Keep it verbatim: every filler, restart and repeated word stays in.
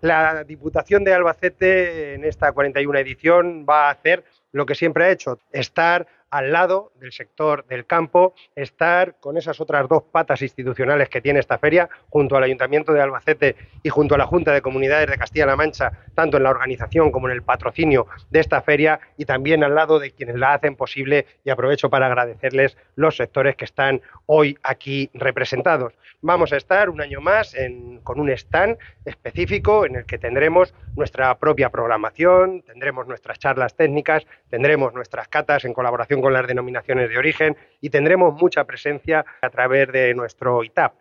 La Diputación de Albacete en esta cuarenta y una edición va a hacer lo que siempre ha hecho, estar al lado del sector del campo, estar con esas otras dos patas institucionales que tiene esta feria, junto al Ayuntamiento de Albacete y junto a la Junta de Comunidades de Castilla-La Mancha, tanto en la organización como en el patrocinio de esta feria, y también al lado de quienes la hacen posible, y aprovecho para agradecerles los sectores que están hoy aquí representados. Vamos a estar un año más en, con un stand específico en el que tendremos nuestra propia programación, tendremos nuestras charlas técnicas, tendremos nuestras catas en colaboración con las denominaciones de origen y tendremos mucha presencia a través de nuestro I T A P.